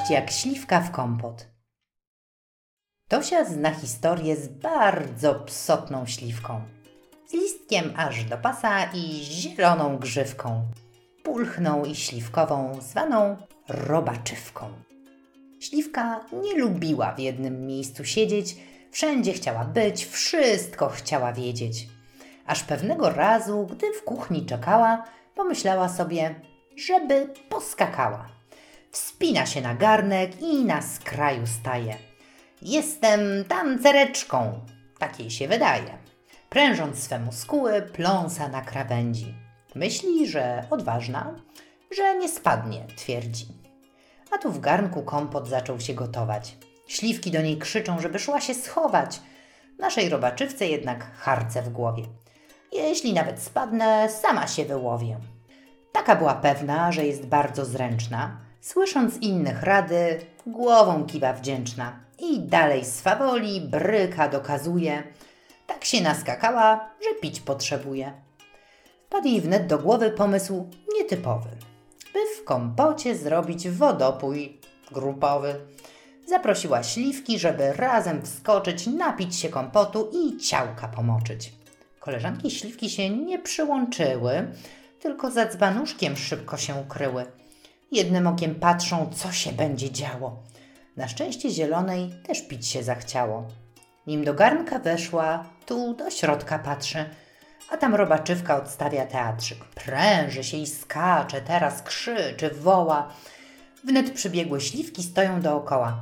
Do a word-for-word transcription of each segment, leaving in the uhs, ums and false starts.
Wpaść jak śliwka w kompot. Tosia zna historię z bardzo psotną śliwką. Z listkiem aż do pasa i zieloną grzywką. Pulchną i śliwkową, zwaną robaczywką. Śliwka nie lubiła w jednym miejscu siedzieć, wszędzie chciała być, wszystko chciała wiedzieć. Aż pewnego razu, gdy w kuchni czekała, pomyślała sobie, żeby poskakała. Wspina się na garnek i na skraju staje. Jestem tancereczką, tak jej się wydaje. Prężąc swe muskuły, pląsa na krawędzi. Myśli, że odważna, że nie spadnie, twierdzi. A tu w garnku kompot zaczął się gotować. Śliwki do niej krzyczą, żeby szła się schować. Naszej robaczywce jednak harce w głowie. Jeśli nawet spadnę, sama się wyłowię. Taka była pewna, że jest bardzo zręczna. Słysząc innych rady, głową kiwa wdzięczna. I dalej swawoli, bryka dokazuje. Tak się naskakała, że pić potrzebuje. Wpadł jej wnet do głowy pomysł nietypowy, by w kompocie zrobić wodopój grupowy. Zaprosiła śliwki, żeby razem wskoczyć, napić się kompotu i ciałka pomoczyć. Koleżanki śliwki się nie przyłączyły, tylko za dzbanuszkiem szybko się ukryły. Jednym okiem patrzą, co się będzie działo. Na szczęście zielonej też pić się zachciało. Nim do garnka weszła, tu do środka patrzy, a tam robaczywka odstawia teatrzyk. Pręży się i skacze, teraz krzyczy, woła. Wnet przybiegłe śliwki stoją dookoła.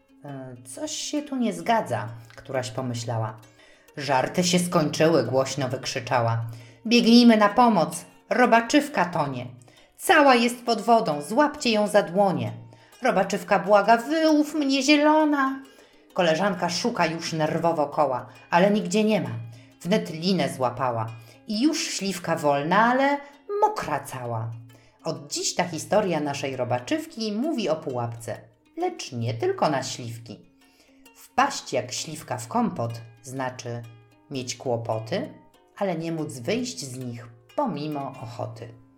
E, coś się tu nie zgadza, któraś pomyślała. Żarty się skończyły, głośno wykrzyczała. Biegnijmy na pomoc, robaczywka tonie. Cała jest pod wodą, złapcie ją za dłonie. Robaczywka błaga, wyłów mnie zielona. Koleżanka szuka już nerwowo koła, ale nigdzie nie ma. Wnet linę złapała i już śliwka wolna, ale mokra cała. Od dziś ta historia naszej robaczywki mówi o pułapce, lecz nie tylko na śliwki. Wpaść jak śliwka w kompot znaczy mieć kłopoty, ale nie móc wyjść z nich pomimo ochoty.